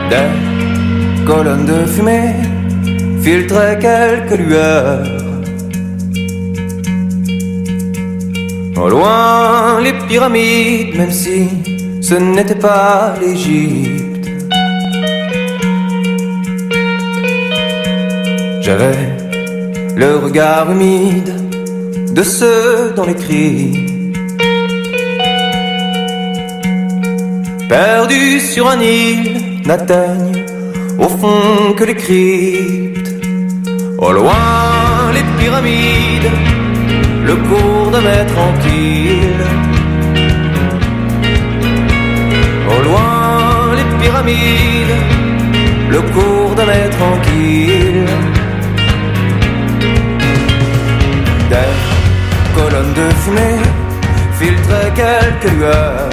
Des colonnes de fumée filtraient quelques lueurs. Au loin les pyramides, même si ce n'était pas l'Égypte. J'avais le regard humide de ceux dont les cris, perdus sur un île, n'atteignent au fond que les cryptes. Au loin les pyramides, le cours de mer tranquille. Au loin les pyramides, le cours de mer tranquille. Des colonnes de fumée filtraient quelques lueurs.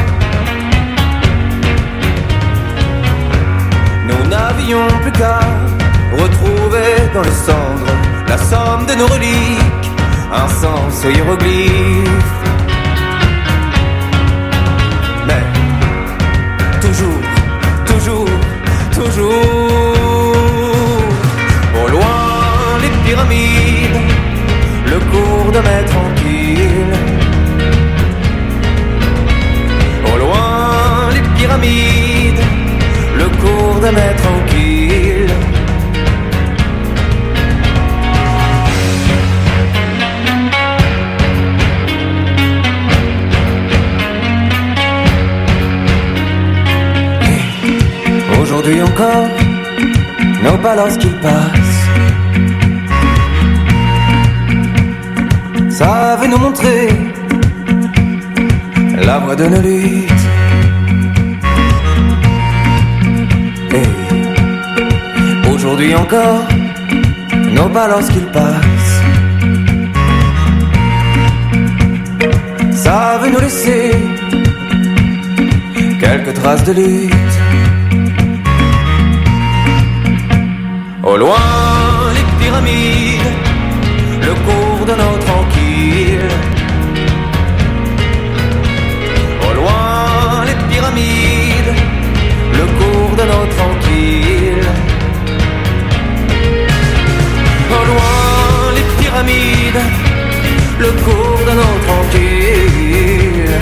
Nous n'avions plus qu'à retrouver dans les cendres la somme de nos reliques, un sens aux hiéroglyphes. Mais toujours, toujours, toujours, au loin les pyramides, le cours de mer tranquille. Au loin les pyramides, le cours de mer tranquille. Et aujourd'hui encore, nos pas lorsqu'ils passent savent nous montrer la voie de nos luttes. Et aujourd'hui encore, nos pas lorsqu'ils passent savent nous laisser quelques traces de lutte. Au loin les pyramides, le cours de nos tranquilles. Au loin les pyramides, le cours de nos tranquilles. Au loin les pyramides, le cours de nos tranquilles.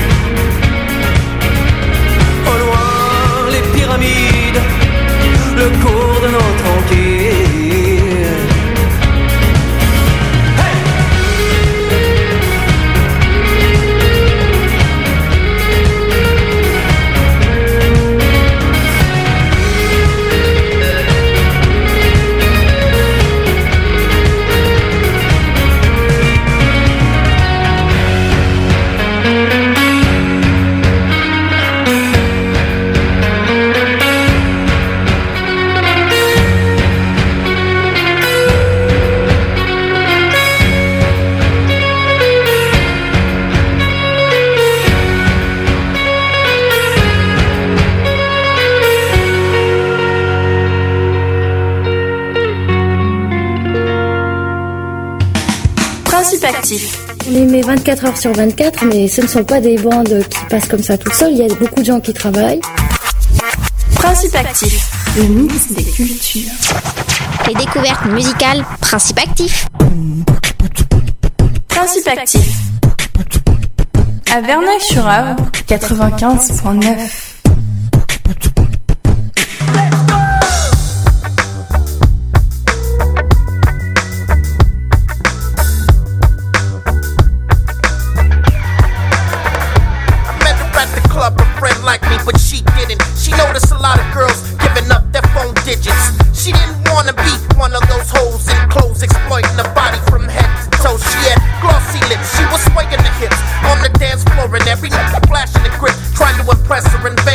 Au loin les pyramides, le cours de nos tranquilles. On les met 24 heures sur 24, mais ce ne sont pas des bandes qui passent comme ça tout seul. Il y a beaucoup de gens qui travaillent. Principe actif, le mix des cultures. Les découvertes musicales, Principe actif. Principe actif. À Verneuil-sur-Avre, 95.9. Flashing the grip, trying to impress her and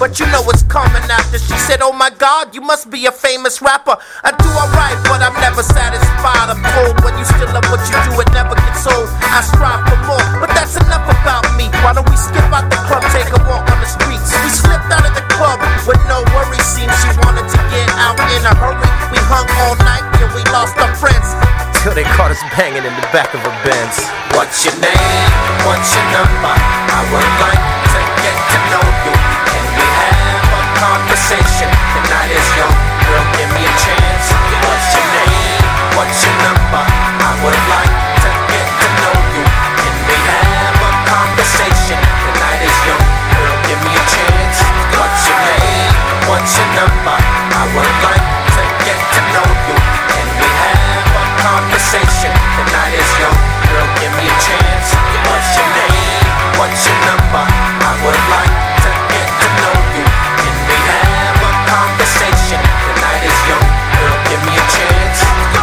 but you know what's coming after. She said, oh my God, you must be a famous rapper. I do alright, but I'm never satisfied. I'm cold when you still love what you do, it never gets old. I strive for more, but that's enough about me. Why don't we skip out the club, take a walk on the streets? We slipped out of the club with no worries. Seems she wanted to get out in a hurry. We hung all night till we lost our friends, till they caught us banging in the back of a Benz. What's your name? What's your number? I would like to get to know you. Can we have a conversation? Tonight is young, girl, give me a chance. What's your name? What's your number? I would like to get to know you. Can we have a conversation? Tonight is young, girl, give me a chance. What's your name? What's your number? I would like to get to know you. Can we have a conversation? Tonight is young, girl, give me a chance. What's your name? What's your number? I would like to get to know you. Can we have a conversation? Tonight is young, girl, give me a chance.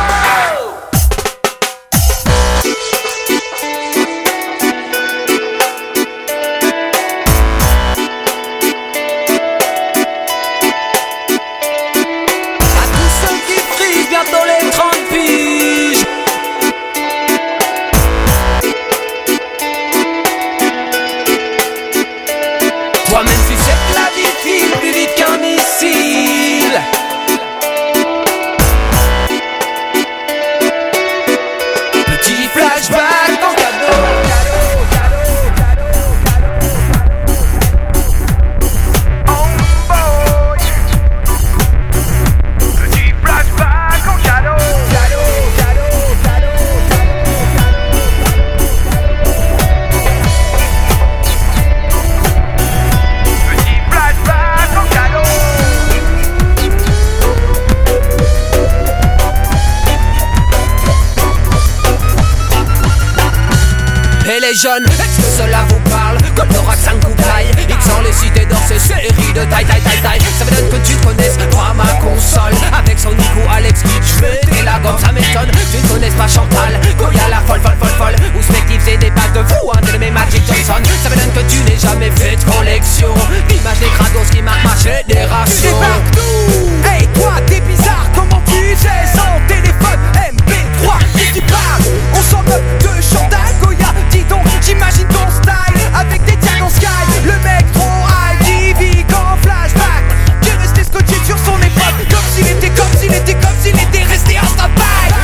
Jeunes, est-ce que cela vous parle? Comme le Rack 5 ou Taille, X en les cités d'or, ces séries de taille. Ça m'étonne que tu te connaisses pas ma console. Avec son Nico, Alex, je fais la gomme, ça m'étonne. Tu ne connaisses pas Chantal, Goya la folle. Ou Spective, c'est des pattes de fou, un de mes Magic Johnson. Ça m'étonne que tu n'aies jamais fait de collection d'images des crados qui marquent ma génération. Débarque-nous! Hey toi, t'es bizarre, comment tu sais sans téléphone MP3? Qu'est-ce que tu parles? On s'en moque de Chantal, Goya, dis donc, j'imagine ton style avec des tags en sky. Le mec trop high qui vit qu'en flashback, qui est resté scotché sur son époque, comme s'il était resté en stand-by.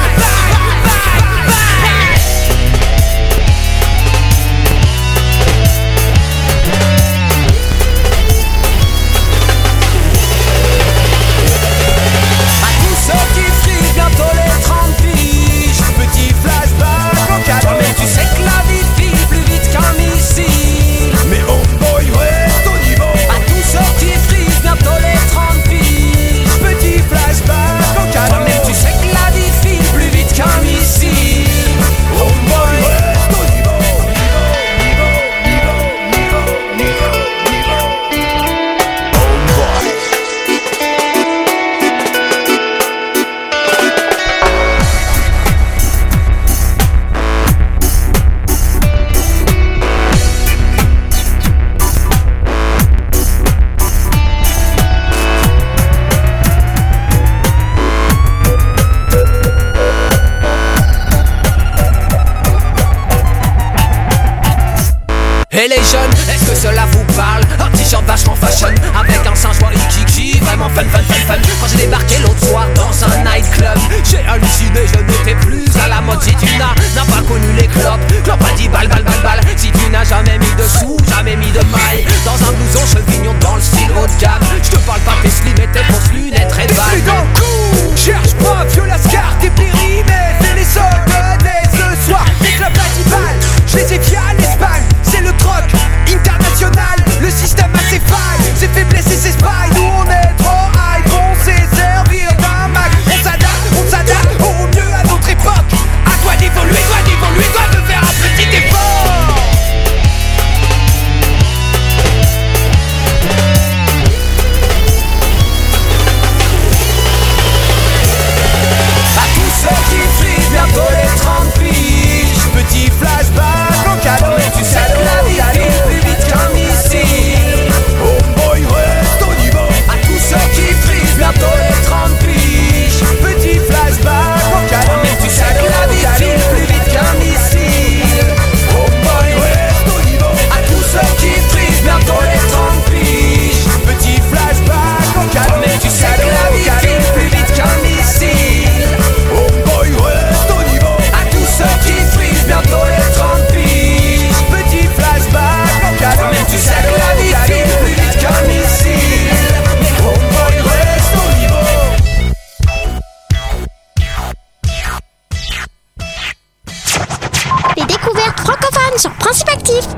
Et les jeunes, est-ce que cela vous parle? Un t-shirt vachement fashion, avec un singe qui vraiment fun. Quand j'ai débarqué l'autre soir dans un nightclub, j'ai halluciné, je n'étais plus à la mode. Si tu n'as pas connu les clopes a dit balle. Si tu n'as jamais mis de sous, jamais mis de maille dans un blouson chevignon dans le style haut de gamme, je te parle pas tes slim et tes fausses lunettes Red Ball. Plus d'un coup, cherche pas, viola scar, t'es périmé, fais les soldes ce soir, des clubs à 10 balles, je les ai via l'Espagne, c'est le troc international, le système a ses failles, ses faiblesses et ses failles, nous on est trop high, on sait servir d'un Mac, on s'adapte au mieux à notre époque, à toi d'évoluer, dois de faire un petit effort.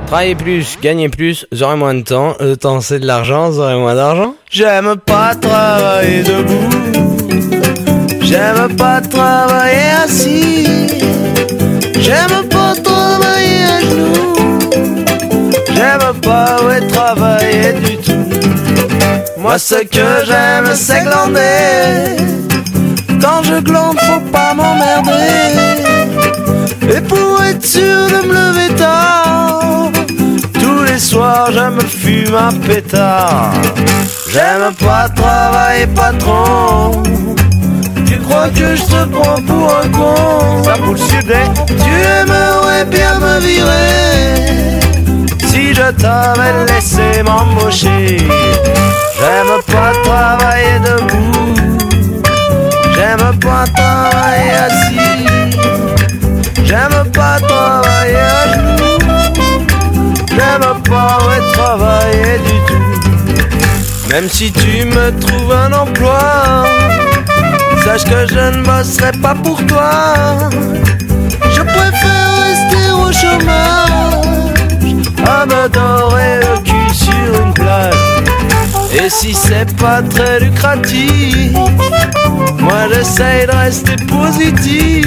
Travailler plus, gagner plus, j'aurai moins de temps. Le temps c'est de l'argent, j'aurai moins d'argent. J'aime pas travailler debout. J'aime pas travailler assis. J'aime pas travailler à genoux. J'aime pas travailler du tout. Moi ce que j'aime c'est glander. Quand je glande faut pas m'emmerder. Et pour être sûr de me lever tard, tous les soirs je me fume un pétard. J'aime pas travailler patron. Tu crois que je te prends pour un con? Ça pour le sud, hein? Tu aimerais bien me virer si je t'avais laissé m'embaucher. J'aime pas travailler debout. J'aime pas travailler assis. J'aime pas travailler à genoux. J'aime pas travailler du tout. Même si tu me trouves un emploi, sache que je ne bosserai pas pour toi. Je préfère rester au chômage, à me dorer le cul sur une plage. Et si c'est pas très lucratif, moi j'essaye de rester positif.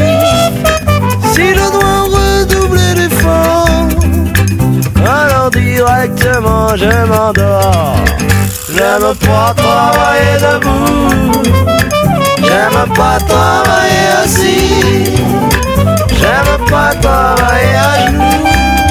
Si je dois redoubler d'efforts, alors directement je m'endors. J'aime pas travailler debout. J'aime pas travailler assis. J'aime pas travailler à genoux.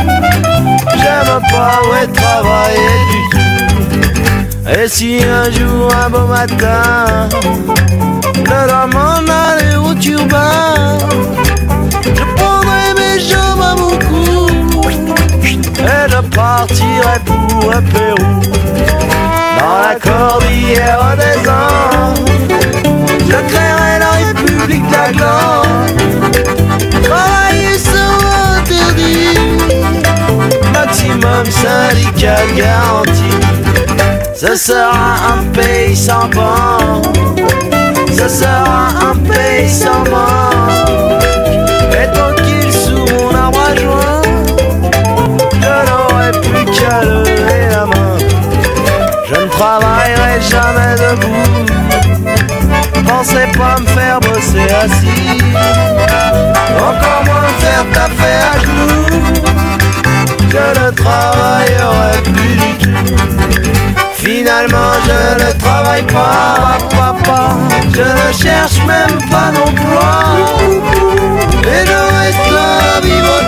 J'aime pas travailler du tout. Et si un jour, un beau matin, je dois m'en aller au turbin, je prendrai mes jambes à mon cou et je partirai pour le Pérou. Dans la cordillère des Andes, je créerai la République de la glande. Travailler sera interdit, maximum syndical garanti. Ce sera un pays sans banque, ce sera un pays sans manque. Et tranquille sous mon arbre à joint, je n'aurai plus qu'à lever la main. Je ne travaillerai jamais debout. Pensez pas me faire bosser assis, encore moins me faire taper à genoux. Je ne travaillerai plus du tout. Finalement je ne travaille pas, papa. Je ne cherche même pas d'emploi. Et je reste à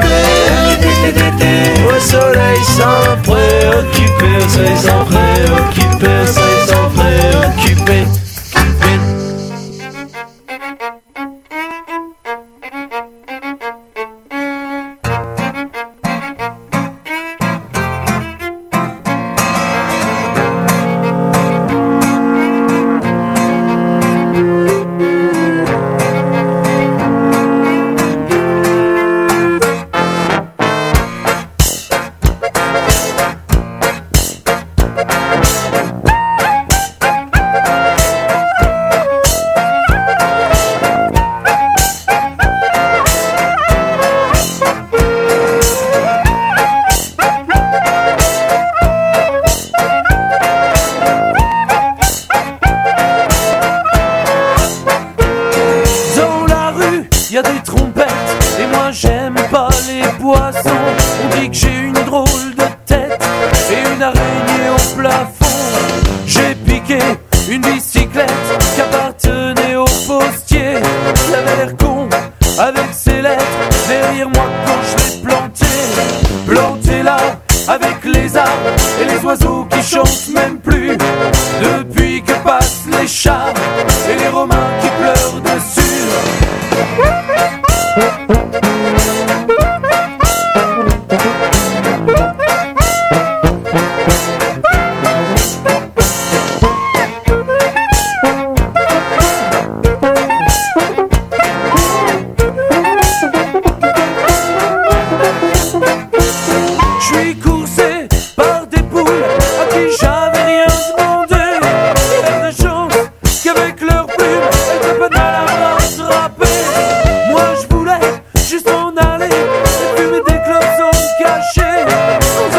vivoter au soleil sans me préoccuper, au soleil sans préoccuper, au soleil sans préoccuper. Juste en aller, fumer des clopes sans me cacher.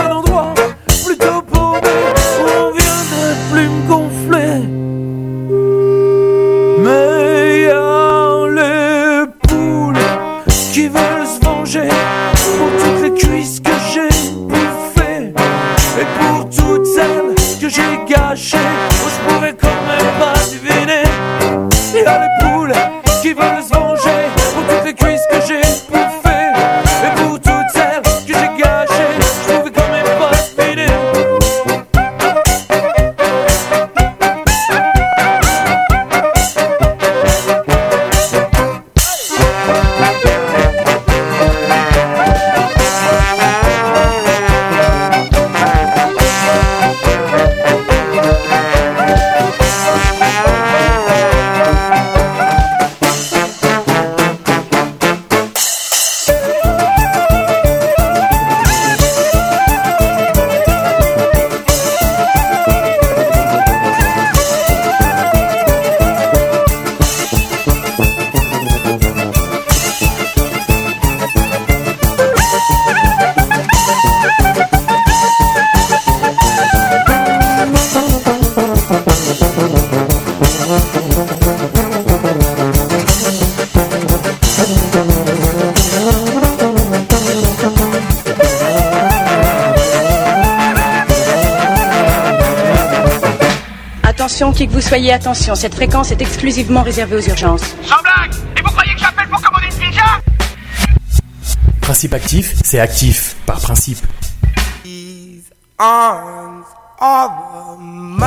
attention, qui que vous soyez, attention. Cette fréquence est exclusivement réservée aux urgences. Sans blague! Et vous croyez que j'appelle pour commander une pizza? Principe actif, c'est actif, par principe. These arms are mine.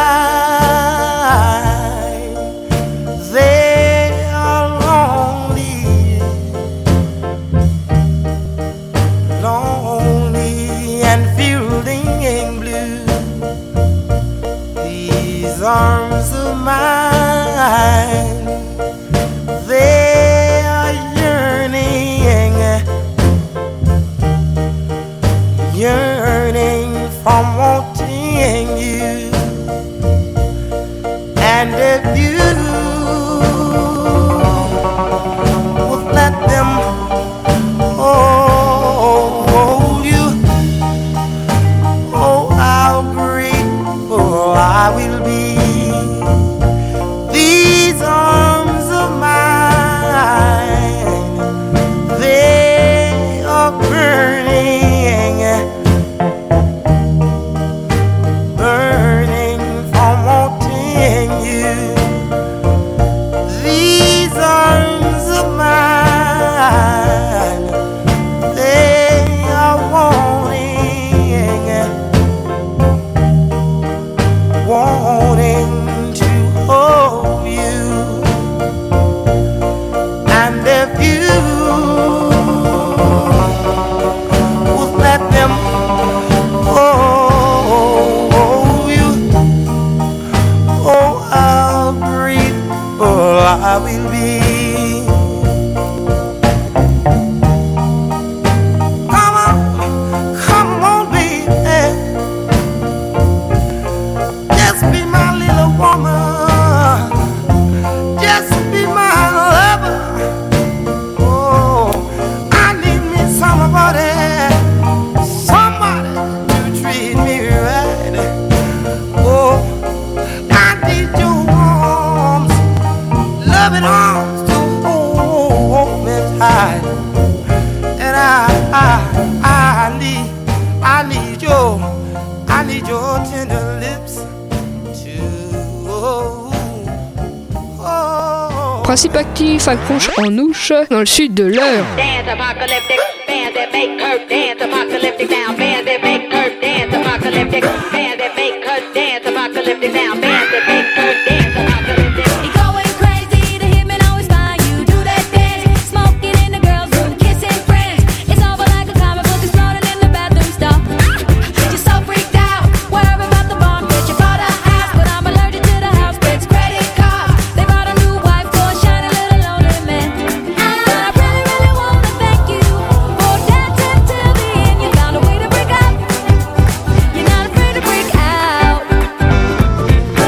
They are lonely, lonely and feeling blue. These arms of mine, they are yearning, yearning from wanting you. And if you would let them hold you, oh, how grateful I will be. These arms of mine, they are burning, burning from wanting you. These arms of mine, they are wanting, wanting to hold you. And if you would let them hold you, oh, how grateful I will be. Come on, baby, just be my little woman, just be my lover. Oh, I need me somebody, somebody to treat me right. Oh, I need your arms, loving arms to hold me tight. And I need your tender lips to hold. Principe actif accroche en ouche dans le sud de l'heure. Dance apocalyptic, band that make her dance apocalyptic now, band that make her dance apocalyptic, band that make her dance apocalyptic now, band that make her dance apocalyptic. You're going crazy, the hitman always find you do that dance, smoking in the girls' room, kissing friends. It's over like a comic book exploding in the bathroom stall. You're so freaked out, worried about the bomb that you bought a house, but I'm allergic to the house bitch credit card. They bought a new wife for a shiny little lonely man. But I really, really wanna thank you for dancing till the end. You found a way to break out. You're not afraid to break out.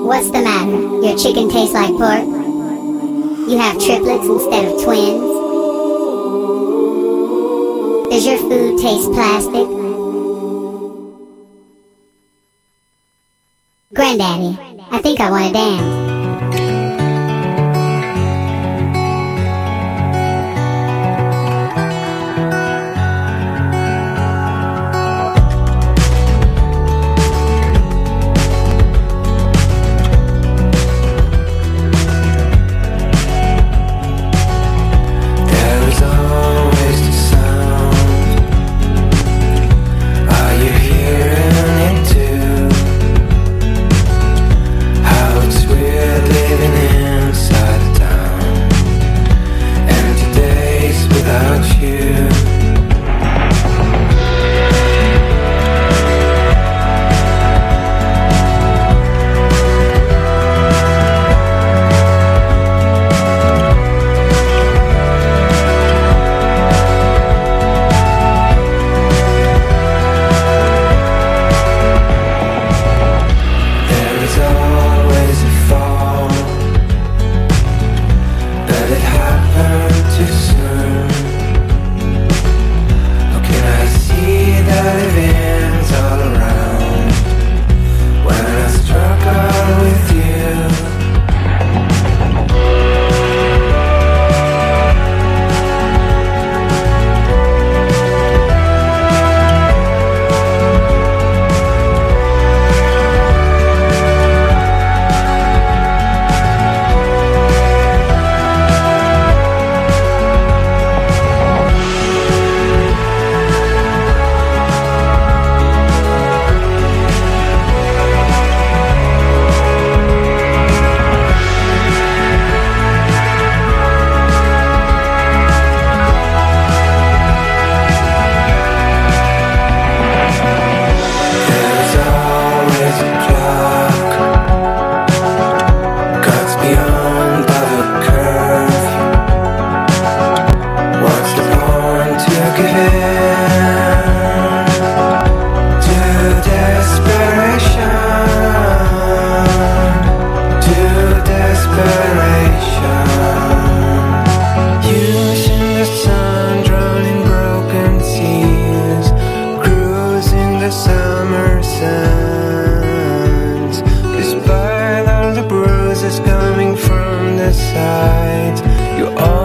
What's the matter? Your chicken tastes like pork? You have triplets instead of twins? Does your food taste plastic? Granddaddy, I think I want to dance. Summer sands, despite all the bruises coming from the sides, you are